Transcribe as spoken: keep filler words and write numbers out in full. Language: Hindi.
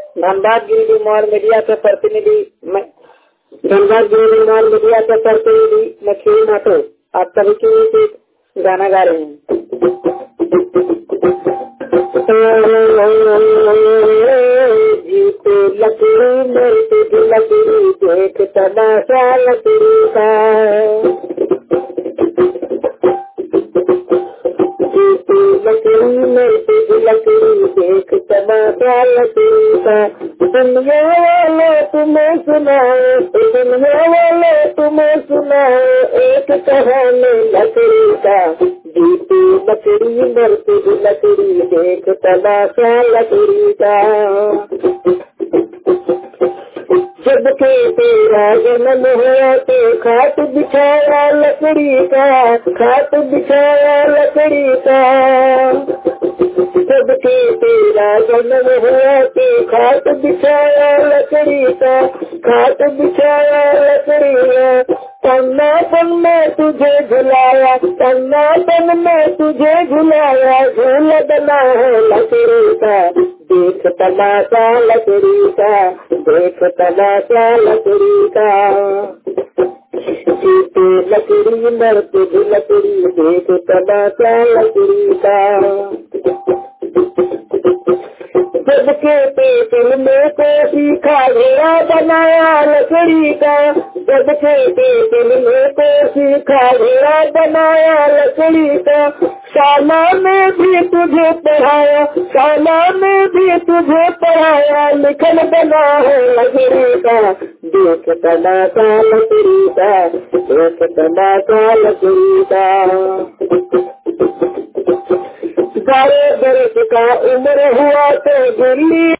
धनबाद गिरिडीह मॉल मीडिया के प्रतिनिधि मैं धनबाद गिरिडीह मॉल मीडिया के प्रतिनिधि मैं खीरी माथो आप सभी के लिए एक गाना गा रहे हैं। जीते लकड़ी मरते लकड़ी देख तमाशा लकड़ी का, जीते लकड़ी मरते लकड़ी देख तमाशा लकड़ी का। दुनिया वाले तुम्हें सुनाओ, दुनिया वाले तुम्हें सुनाओ एक कहानी लकड़ी का। जीती लकड़ी मरती लकड़ी देख तमाशा लकड़ी का। जब के तेरा जन्म हुआ तो खाट बिछाया लकड़ी का, खाट बिछाया लकड़ी का। जब के तेरा जन्म हुआ तो खाट बिछाया लकड़ी का, खाट बिछाया लकड़ी का। तन्ना तन में तुझे झुलाया, तन्ना तन में तुझे झुलाया, झूल बना है लकड़ी का। देख तमाशा लकड़ी का, देख तमाशा लकड़ी का। जीते लकड़ी मरते लकड़ी देख तमाशा लकड़ी का। जब के पेट में को सीखा घोड़ा बनाया लकड़ी का, जब के पेट में को सीखा घोड़ा बनाया लकड़ी का। शाला में भी तुझे पढ़ाया, शाला में भी तुझे पढ़ाया, लिखन बना है लकड़ी का। देख तमाशा लकड़ी का, देख तमाशा लकड़ी का। बारह बरस का उम्र हुआ तो दिल्ली